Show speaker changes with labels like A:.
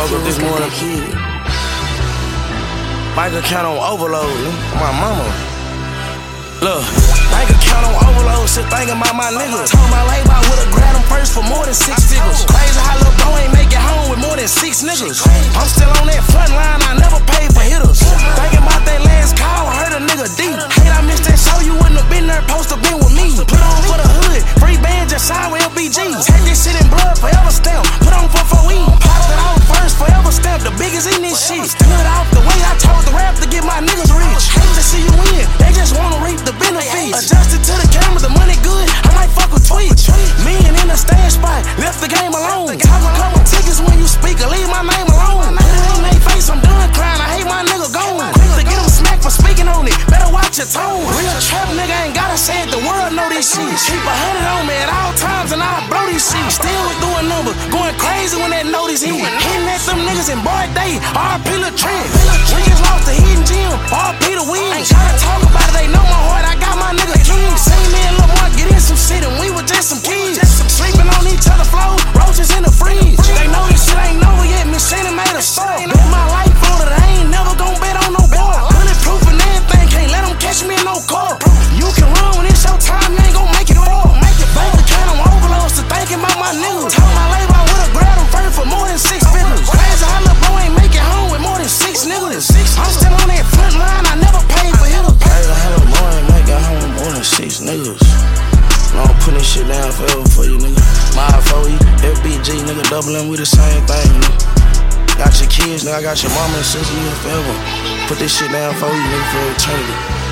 A: woke up this morning. Bank account on overload, my mama. Look, bank account on overload, shit thinking about my niggas. Told my label I would've grabbed them first for more than 6 figures. Crazy how lil' bro ain't make it home with more than 6 niggas. I'm still on that front line, I never paid for hitters. Thinking about that last call, I heard a nigga deep. Hate I missed that show, you wouldn't have been there, supposed to been with me. Put on for the hood, free band, just signed with LBGs. Had this shit in blood, forever stamp. Put on for 4E. Popped it off first, forever stamp. The biggest in this shit. Stood off the way I told the rap to get my niggas rich. Hate to see you win, they just wanna reap the benefits. Adjusted to the camera, the money good, I might fuck with Twitch. Me and in the stand spot, left the game alone. Talk a couple tickets when you speak, or leave my name alone. Put it in they face, I'm done crying, I hate my nigga gone. Quick to get him smacked for speaking on it, better watch your tone. Real trap nigga ain't gotta say it, the world know this shit. Keep 100 on me at all times and I'll blow this shit. Still doing numbers, going crazy when that notice hit. Hitting at them niggas in Boy Day, RP Lil Trent. We just lost the Hidden Gym, RP the Weed. Ain't gotta talk about it, they know my heart, I got my nigga king. Seen me and Lil Mark get in some shit and we were just some kids. Sleeping on each other floor, roaches in the fridge. They know this shit ain't over yet, Miss Shannon made a song. Bet my life on it, I ain't never gon' bet on no boy. Bulletproof and everything, can't let them catch me in no car. You can run when it's your time, you ain't gon' make it far. Bank account on overloads to thinking about my niggas. Told my label I would've grabbed them first for more than 6 figures. Crazy how lil' bro ain't make it home with more than 6 niggas. I'm still on that front line, I never paid for hitters. Crazy how lil' bro ain't make it home with more than 6 niggas. I'm putting this shit down forever for you, nigga. My 4E, FBG, nigga, doubling with the same thing, nigga. Got your kids, nigga, I got your mama and sister, nigga, forever. Put this shit down for you, nigga, for eternity.